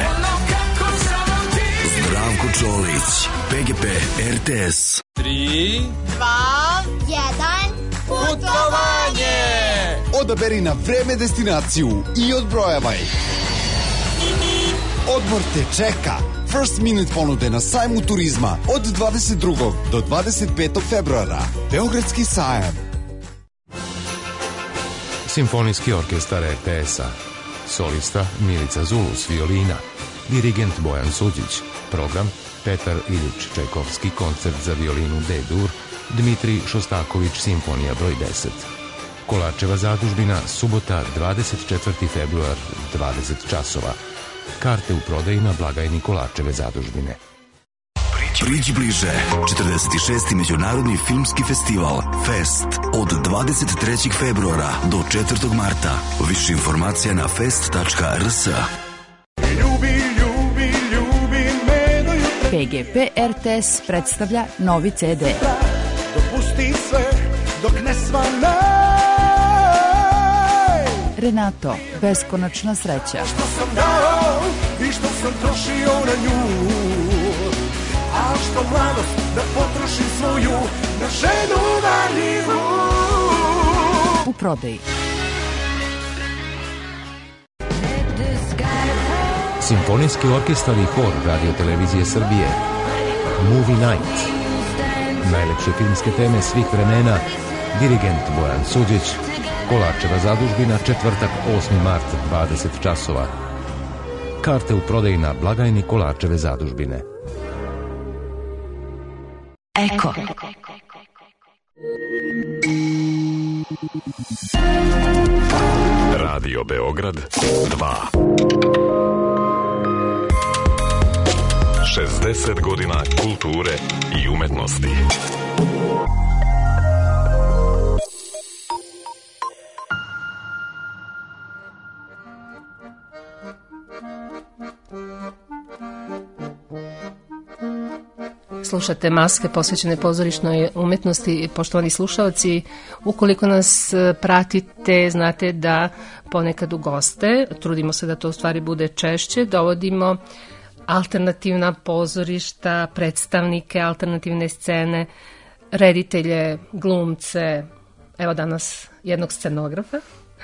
Zdravko Čolić, P G P R T S. tri, dva, jedan, putovanje! Odaberi na vreme destinaciju i odbrojavaj. Odmor te čeka. First Minute ponude na sajmu turizma od dvadeset drugog do dvadeset petog februara. Beogradski sajam. Simfonijski orkestar R T S-a. Solista Milica Zulus, violina. Dirigent Bojan Suđić. Program Petar Iljič Čajkovski, koncert za violinu D-dur. Dmitrij Šostaković, simfonija broj deset. Kolarčeva zadužbina, subota dvadeset četvrti februar, dvadeset časova. Karte u prodaji na blagajni Kolarčeve zadužbine. Priđi bliže. četrdeset šesti Međunarodni filmski festival Fest od dvadeset trećeg februara do četvrtog marta. Više informacija na fest tačka r s. P G P R T S predstavlja novi C D. Dopusti sve dok ne svane. Renato, beskonačna sreća. Što sam dao i što sam trošio na nju, a što mladost da potrošim svoju na ženu valjivu. U prodaji. Simfonijski orkestar i hor Radio Televizije Srbije. Movie Night. Najlepše filmske teme svih vremena. Dirigent Bojan Suđić. Kolarčeva zadužbina, četvrtak, osmi mart, dvadeset časova. Karte u prodaji na blagajni Kolarčeve zadužbine. Eko. Radio Beograd dva. šezdeset godina kulture i umetnosti. Slušate Maske posvećene pozorišnoj umetnosti. Poštovani slušalci, ukoliko nas pratite, znate da ponekad u goste, trudimo se da to u stvari bude češće, dovodimo alternativna pozorišta, predstavnike alternativne scene, reditelje, glumce, evo danas jednog scenografa,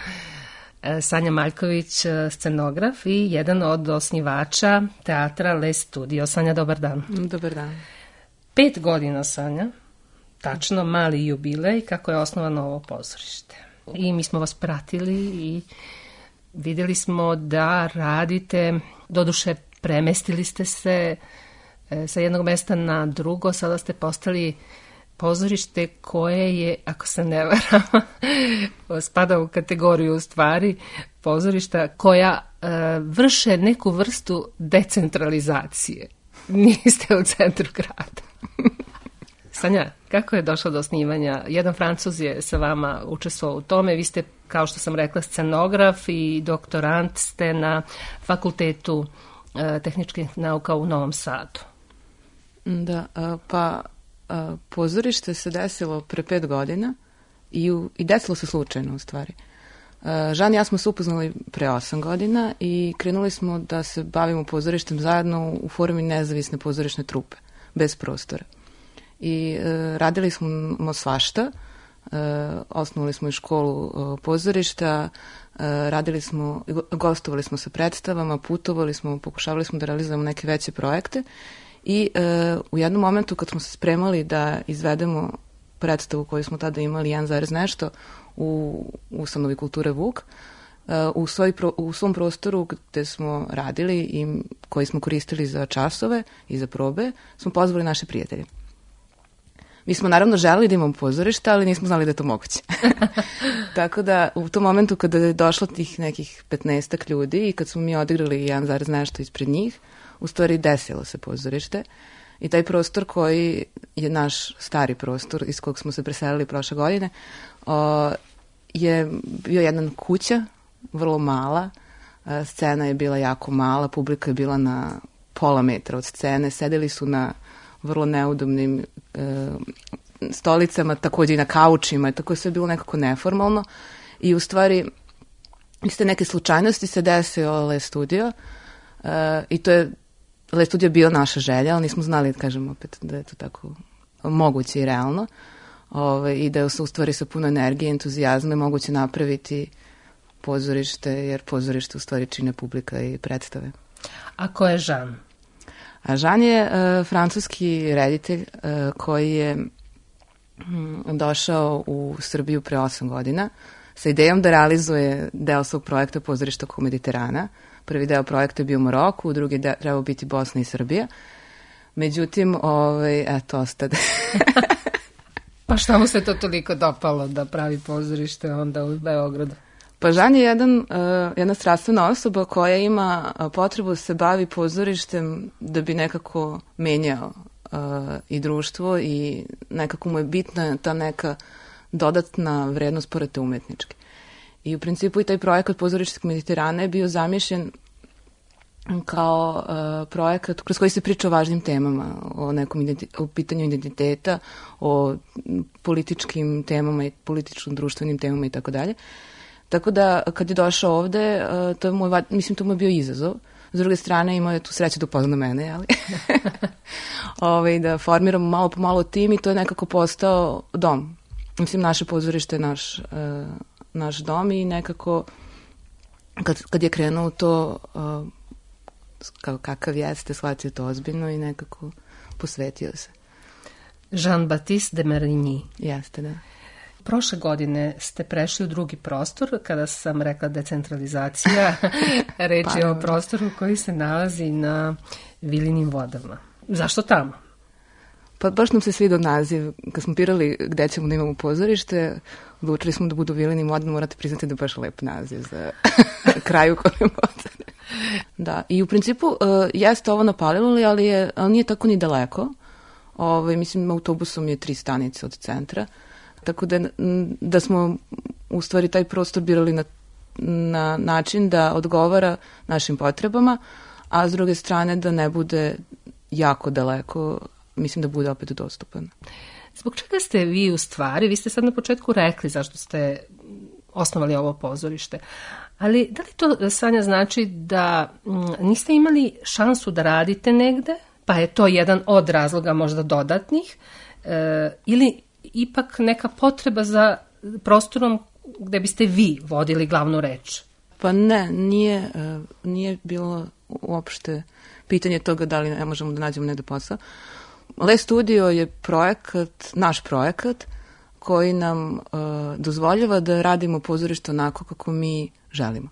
Sanja Maljković, scenograf i jedan od osnivača teatra Le Studio. Sanja, dobar dan. Dobar dan. Pet godina, Sanja, tačno mali jubilej kako je osnovano ovo pozorište. I mi smo vas pratili i vidjeli smo da radite, doduše premestili ste se e, sa jednog mesta na drugo, sada ste postali pozorište koje je, ako se ne varam, spada u kategoriju stvari pozorišta koja e, vrše neku vrstu decentralizacije. Niste u centru grada. Sanja, kako je došlo do osnivanja? Jedan Francuz je sa vama učestvovao u tome. Vi ste, kao što sam rekla, scenograf i doktorant ste na fakultetu e, tehničkih nauka u Novom Sadu. Da, a, pa a, pozorište se desilo pre pet godina i, u, i desilo se slučajno u stvari. A, Žan i ja smo se upoznali pre osam godina i krenuli smo da se bavimo pozorištem zajedno u formi nezavisne pozorišne trupe, bez prostora. I e, radili smo svašta, e, osnovali smo i školu e, pozorišta, e, radili smo, gostovali smo sa predstavama, putovali smo, pokušavali smo da realizujemo neke veće projekte i e, u jednom momentu kad smo se spremali da izvedemo predstavu koju smo tada imali jedan zarez nešto u ustanovi kulture Vuk, e, u, svoj, u svom prostoru gde smo radili i koji smo koristili za časove i za probe, smo pozvali naše prijatelje. Mi smo naravno želeli da imamo pozorište, ali nismo znali da je to moguće. Tako da u tom momentu kada je došlo tih nekih petnaestak ljudi i kad smo mi odigrali jedan zarez nešto ispred njih, u stvari desilo se pozorište. I taj prostor koji je naš stari prostor iz kog smo se preselili prošle godine, o, je bio jedna kuća, vrlo mala, a, scena je bila jako mala, publika je bila na pola metra od scene, sedeli su na vrlo neudobnim e, stolicama, takođe i na kaučima, tako je sve bilo nekako neformalno i u stvari iste neke slučajnosti se desio Le Studio e, i to je Le Studio bio naša želja, ali nismo znali, kažem opet, da je to tako moguće i realno ove, i da je u stvari sa puno energije, entuzijazma moguće napraviti pozorište, jer pozorište u stvari čine publika i predstave. A ko je Žan? A Žan je uh, francuski reditelj uh, koji je um, došao u Srbiju pre osam godina sa idejom da realizuje deo svog projekta Pozorišta oko Mediterana. Prvi deo projekta je bio u Maroku, drugi deo trebao biti Bosna i Srbija. Međutim, ovaj, eto, ostade. Pa šta mu se to toliko dopalo da pravi pozorište onda u Beogradu? Pa Žan je jedan, uh, jedna strastvena osoba koja ima uh, potrebu da se bavi pozorištem da bi nekako menjao uh, i društvo i nekako mu je bitna ta neka dodatna vrednost pored te umetničke. I u principu i taj projekat Pozorište Mediterana je bio zamišljen kao uh, projekat kroz koji se priča o važnim temama, o nekom identi- o pitanju identiteta, o političkim temama i političkim društvenim temama i tako dalje. Tako da kad je došao ovde, uh, to je moj, mislim, to mu je bio izazov. S druge strane, imao je tu sreću da upozna mene, jeli? Ove, da formiramo malo po malo tim i to je nekako postao dom. Mislim, naše pozorište je naš, uh, naš dom i nekako kad, kad je krenuo to uh, kao kakav jeste, shvatio to ozbiljno i nekako posvetio se. Jean-Baptiste de Marigny. Jeste, da. Prošle godine ste prešli u drugi prostor, kada sam rekla decentralizacija, reč je pa, o prostoru koji se nalazi na Vilinim vodama. Zašto tamo? Pa baš nam se svidio naziv. Kad smo pirali gde ćemo da imamo pozorište, odlučili smo da budu Vilinim vodama, morate priznati da je baš lep naziv za kraju kojem vode. Da, i u principu uh, jeste ovo na Paliluli, ali, je, ali nije tako ni daleko. Ove, mislim, autobusom je tri stanice od centra. Tako da, da smo u stvari taj prostor birali na, na način da odgovara našim potrebama, a s druge strane da ne bude jako daleko, mislim da bude opet dostupan. Zbog čega ste vi u stvari, vi ste sad na početku rekli zašto ste osnovali ovo pozorište, ali da li to, Sanja, znači da m, niste imali šansu da radite negde, pa je to jedan od razloga možda dodatnih, e, ili ipak neka potreba za prostorom gde biste vi vodili glavnu reč? Pa ne, nije, nije bilo uopšte pitanje toga da li ne možemo da nađemo negde posao. Le Studio je projekat, naš projekat, koji nam uh, dozvoljava da radimo pozorište onako kako mi želimo.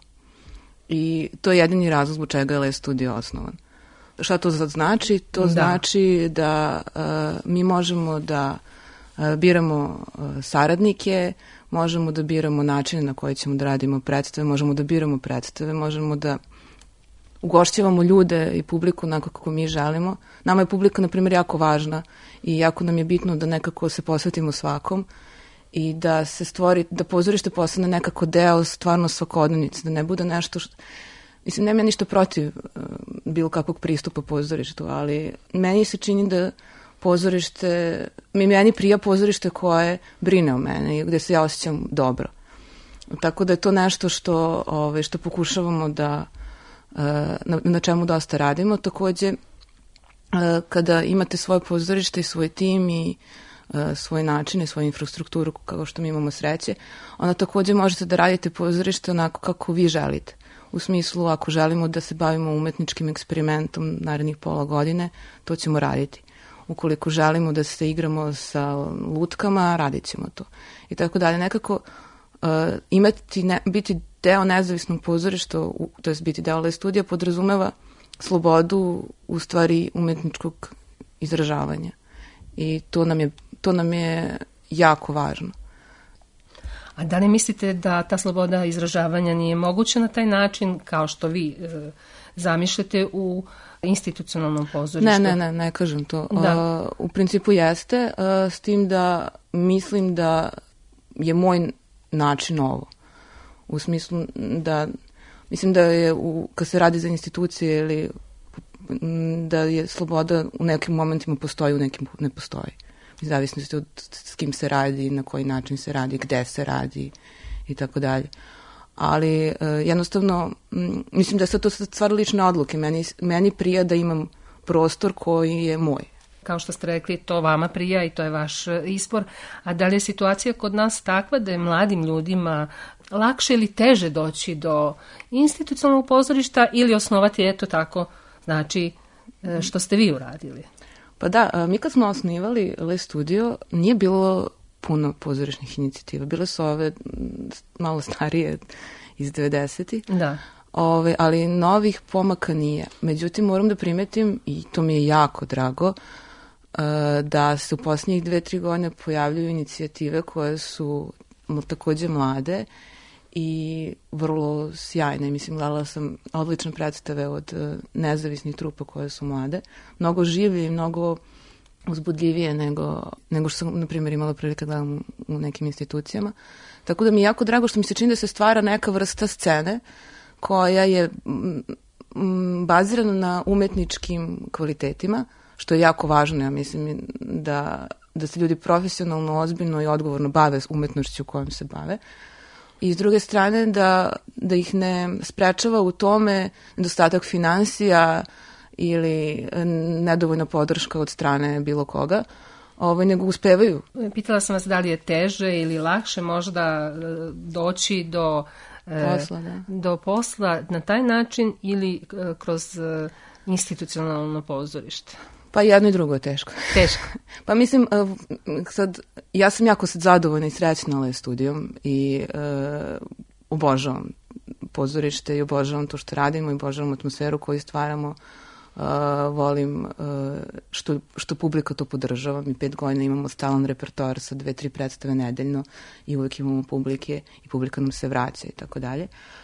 I to je jedini razlog zbog čega je Le Studio osnovan. Šta to sad znači? To da. znači da uh, mi možemo da biramo saradnike, možemo da biramo načine na koje ćemo da radimo predstave, možemo da biramo predstave, možemo da ugošćavamo ljude i publiku onako kako mi želimo. Nama je publika, na primjer, jako važna i jako nam je bitno da nekako se posvetimo svakom i da se stvori, da pozorište postane nekako deo stvarno svakodnevnice, da ne bude nešto što... Mislim, nema ništa protiv uh, bilo kakvog pristupa pozorištu, ali meni se čini da pozorište, mi meni prija pozorište koje brine o mene i gde se ja osjećam dobro. Tako da je to nešto što, ove, što pokušavamo da, na, na čemu dosta radimo. Takođe, kada imate svoje pozorište i svoj tim i svoje načine, svoju infrastrukturu, kao što mi imamo sreće, onda takođe možete da radite pozorište onako kako vi želite. U smislu, ako želimo da se bavimo umetničkim eksperimentom narednih pola godine, to ćemo raditi. Ukoliko želimo da se igramo sa lutkama, radit ćemo to. I tako dalje. Nekako uh, imati, ne, biti deo nezavisnog pozorišta, to je biti deo Le Studija, podrazumeva slobodu u stvari umetničkog izražavanja. I to nam je, to nam je jako važno. A da li mislite da ta sloboda izražavanja nije moguća na taj način kao što vi e, zamišljate u institucionalnom pozorištu? Ne, ne, ne, ne kažem to. Da. Uh, u principu jeste, uh, s tim da mislim da je moj način ovo. U smislu da, mislim da je, u, kad se radi za institucije ili da je sloboda u nekim momentima postoji, u nekim ne postoji. U zavisnosti od s kim se radi, na koji način se radi, gde se radi i tako dalje. Ali uh, jednostavno, m, mislim da je sad to stvar lične odluke. Meni, meni prija da imam prostor koji je moj. Kao što ste rekli, to vama prija i to je vaš izbor. A da li je situacija kod nas takva da je mladim ljudima lakše ili teže doći do institucionalnog pozorišta ili osnovati, eto tako, znači što ste vi uradili? Pa da, mi kad smo osnivali Le Studio, nije bilo puno pozorišnih inicijativa. Bile su ove malo starije iz devedesetih. Da. Ove, ali novih pomaka nije. Međutim, moram da primetim, i to mi je jako drago, da se u posljednjih dve, tri godine pojavljuju inicijative koje su takođe mlade i vrlo sjajne. Mislim, gledala sam odlične predstave od nezavisnih trupa koje su mlade. Mnogo življe i mnogo uzbudljivije nego, nego što sam, na primjer, imala prilike da gledam u nekim institucijama. Tako da mi je jako drago što mi se čini da se stvara neka vrsta scene koja je m, bazirano na umetničkim kvalitetima, što je jako važno, ja mislim, da, da se ljudi profesionalno, ozbiljno i odgovorno bave umetnošću kojom se bave. I s druge strane da, da ih ne sprečava u tome nedostatak finansija ili nedovoljna podrška od strane bilo koga, ovaj, nego uspevaju. Pitala sam vas da li je teže ili lakše možda doći do posla, da. do posla na taj način ili kroz institucionalno pozorište? Pa jedno i drugo je teško. Teško. Pa mislim, sad, ja sam jako sad zadovoljna i srećna ovaj studijom i uh, obožavam pozorište i obožavam to što radimo i obožavam atmosferu koju stvaramo. Uh, volim uh, što, što publika to podržava. Mi pet godina imamo stalan repertoar sa dve, tri predstave nedeljno i uvijek imamo publike i publika nam se vraća i tako dalje.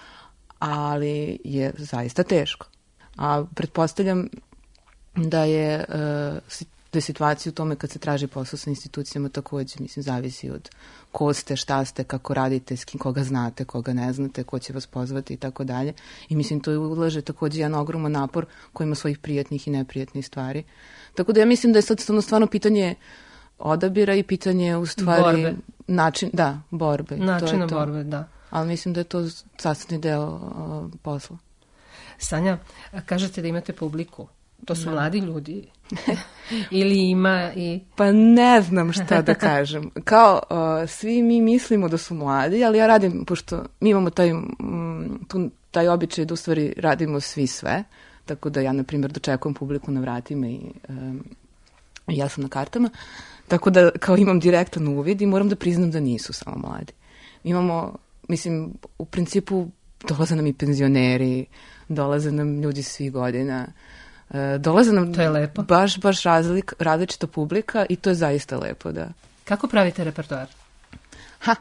Ali je zaista teško. A pretpostavljam da je, uh, da je situacija u tome kad se traži posao sa institucijama takođe, mislim, zavisi od ko ste, šta ste, kako radite, s kim, koga znate, koga ne znate, ko će vas pozvati i tako dalje. I mislim, to ulaže takođe jedan ogroman napor koji ima svojih prijatnih i neprijatnih stvari. Tako da ja mislim da je sad stvarno pitanje odabira i pitanje u stvari borbe. Način, da, borbe. Načina borbe, da. Ali mislim da je to sastavni deo uh, posla. Sanja, kažete da imate publiku. To su da. Mladi ljudi. Ili ima i... Pa ne znam šta da kažem. Kao, uh, svi mi mislimo da su mladi, ali ja radim, pošto mi imamo taj, um, tu, taj običaj da u stvari radimo svi sve, tako da ja, na primjer, dočekujem publiku na vratima i um, ja sam na kartama, tako da kao imam direktan uvid i moram da priznam da nisu samo mladi. Imamo, mislim, u principu dolaze nam i penzioneri, dolaze nam ljudi svih godina, dolaze nam to je lepo. baš, baš razlik, različita publika i to je zaista lepo, da. Kako pravite repertoar? Ha!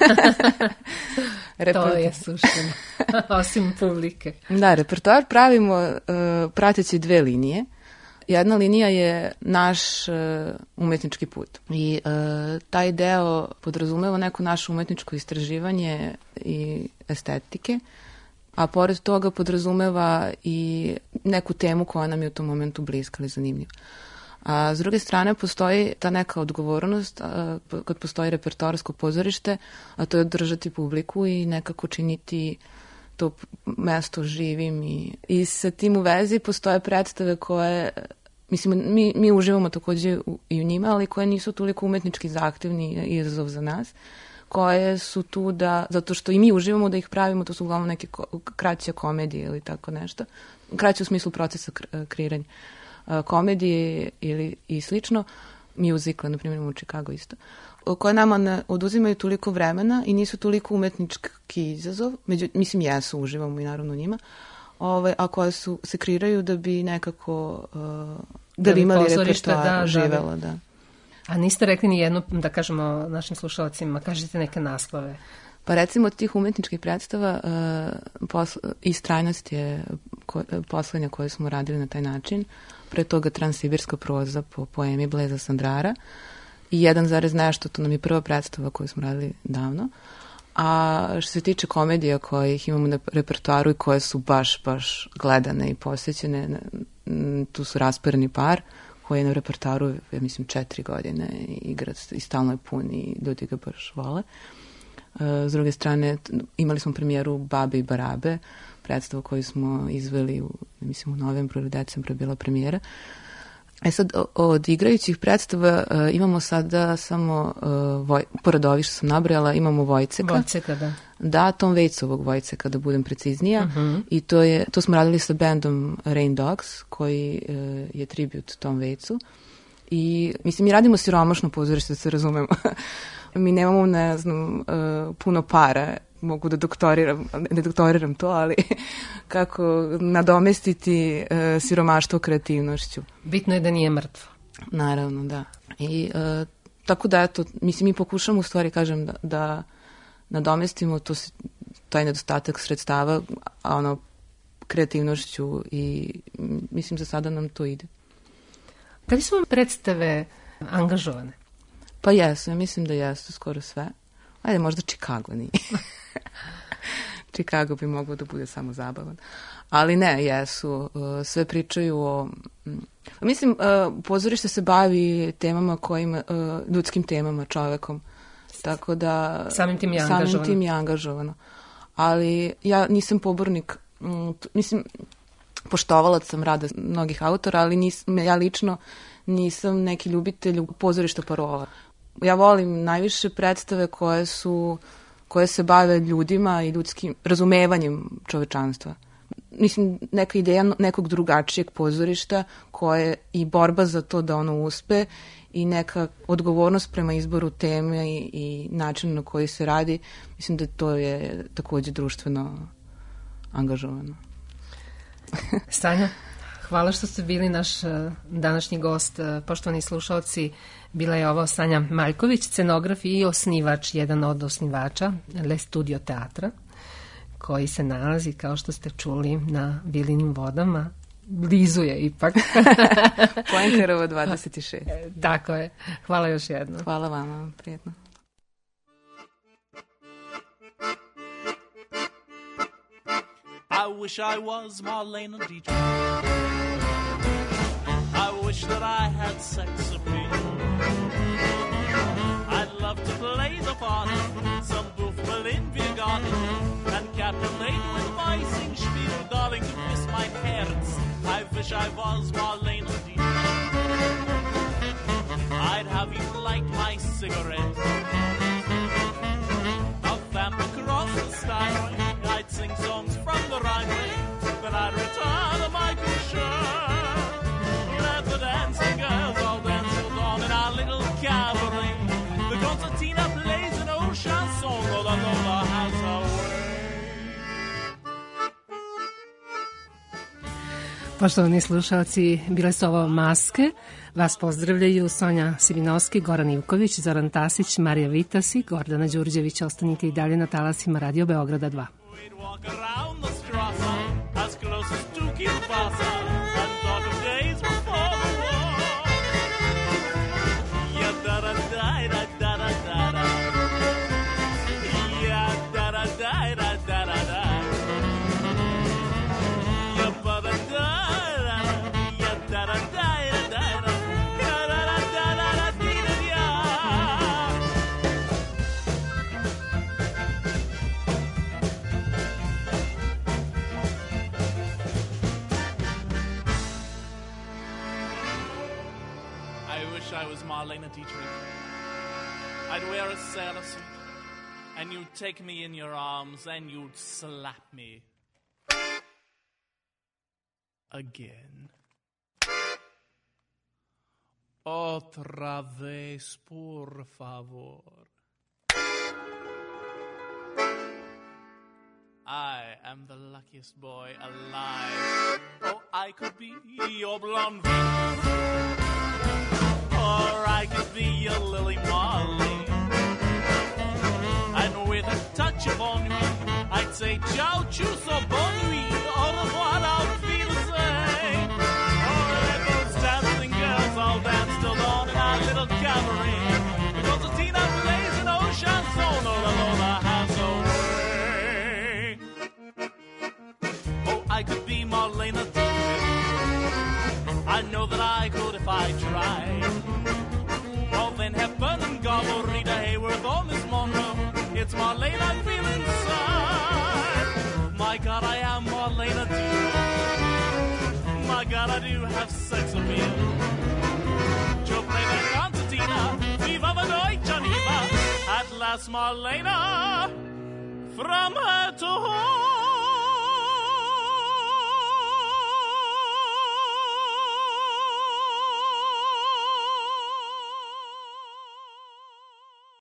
To je suština, osim publike. Da, repertoar pravimo uh, prateći dve linije. Jedna linija je naš uh, umetnički put i uh, taj deo podrazumeva neko naše umetničko istraživanje i estetike, a pored toga podrazumeva i neku temu koja nam je u tom momentu bliska ili zanimljiva. A s druge strane postoji ta neka odgovornost a, kad postoji repertoarsko pozorište, a to je održati publiku i nekako činiti to mesto živim i, i sa tim u vezi postoje predstave koje, mislim, mi, mi uživamo takođe u, i u njima, ali koje nisu toliko umetnički zahtevni i izazov za nas, koje su tu da, zato što i mi uživamo da ih pravimo, to su uglavnom neke ko, kraće komedije ili tako nešto, kraće u smislu procesa kreiranja komedije ili i slično, muzikle, na primjer u Chicago isto, koje nama ne oduzimaju toliko vremena i nisu toliko umetnički izazov, među, mislim jesu, uživamo i naravno njima, ove, a koje su, se kreiraju da bi nekako, uh, da, da bi imali repertoar, da, živela, da. da. A niste rekli ni jedno, da kažemo našim slušalcima, kažete neke naslove. Pa recimo od tih umetničkih predstava uh, posl, Istrajnost je ko, poslednja koju smo radili na taj način, pre toga Transsibirska proza po poemi Bleza Sandrara i jedan zarez nešto, to nam je prva predstava koju smo radili davno. A što se tiče komedija kojih imamo na repertoaru i koje su baš, baš gledane i posjećene, tu su Rasparani par, koji je na repertoaru, ja mislim, četiri godine i igra i stalno je pun i ljudi ga baš vole. S druge strane, imali smo premijeru Babe i Barabe, predstavu koju smo izveli u, mislim, u novembru ili decembru je bila premijera. E sad, od igrajućih predstava uh, imamo sada samo, uh, voj, pored ovih što sam nabrojala, imamo Vojceka. Vojceka, da. Da, Tom Waitsovog Vojceka, da budem preciznija. Uh-huh. I to, je, to smo radili sa bandom Rain Dogs, koji uh, je tribut Tom Waitsu. I, mislim, mi radimo siromašno pozorište, da se razumemo. Mi nemamo, ne znam, uh, puno para, mogu da doktoriram, ne doktoriram to, ali kako nadomestiti uh, siromaštvo kreativnošću. Bitno je da nije mrtvo. Naravno, da. I uh, tako da, eto, mislim, mi pokušamo u stvari, kažem, da, da nadomestimo to, taj nedostatak sredstava, a ono, kreativnošću i mislim za sada nam to ide. Da li su vam predstave angažovane? Pa jesu, ja mislim da jesu skoro sve. Ajde, možda Chicago nije. Chicago bi mogao da bude samo zabavan. Ali ne, jesu. Sve pričaju o... Mislim, pozorište se bavi temama kojima, ljudskim temama, čovekom. Tako da... Samim tim je angažovano. Samim tim je angažovano. Ali ja nisam pobornik, mislim, poštovalac sam rada mnogih autora, ali nis, ja lično nisam neki ljubitelj pozorišta parola. Ja volim najviše predstave koje su, koje se bave ljudima i ljudskim razumevanjem čovečanstva. Mislim, neka ideja nekog drugačijeg pozorišta koje i borba za to da ono uspe i neka odgovornost prema izboru teme i, i načinu na koji se radi, mislim da to je takođe društveno angažovano. Stanja, hvala što ste bili naš današnji gost. Poštovani slušalci, bila je ovo Sanja Maljković, scenograf i osnivač, jedan od osnivača Le Studio teatra, koji se nalazi, kao što ste čuli, na Vilinim vodama. Blizu je ipak. Poenterovo dvadeset šest. Tako je. Hvala još jednom. Hvala vama, prijetno. I wish I was Marlene Dietrich. I wish that I had sex appeal. I'd love to play the part of some buffalo in Biergarten and captivate with my sing spiel, darling, to kiss my parents. I wish I was Marlene Dietrich. I'd have you light my cigarette. A vamp across the style. I'd sing songs from the Rhineway. Then I'd return to my shirt. Let the dancing girls all dance till dawn in our little cabaret. The concertina plays an old chanson. Lola, Lola has her way. Poštovani slušalci, bile su ovo Maske. Vas pozdravljaju Sonja Sivinovski, Goran Ivković, Zoran Tasić, Marija Vitas i Gordana Đurđević. Ostanite i dalje na talasima Radio Beograda dva. I was Marlene Dietrich. I'd wear a sailor suit, and you'd take me in your arms, and you'd slap me. Again. Otra vez, por favor. I am the luckiest boy alive. Oh, I could be your blonde Venus, or I could be your Lily Marley. And with a touch of ennui, I'd say ciao, tschüss, or bon nuit, au revoir, auf Wiedersehen. Oh, let those dancing girls all dance till dawn in our little cabaret. Because the Tina plays an old chanson, oh, la Lola has a way. Oh, I could be Marlene Dietrich. I know that I could if I tried. Then Hepburn and Garbo, Rita Hayworth, or Miss Monroe. It's Marlene I feel inside. My God, I am Marlene Dietrich. My God, I do have sex appeal. Joe play that concertina. Viva the Deutsche Niva. At last, Marlene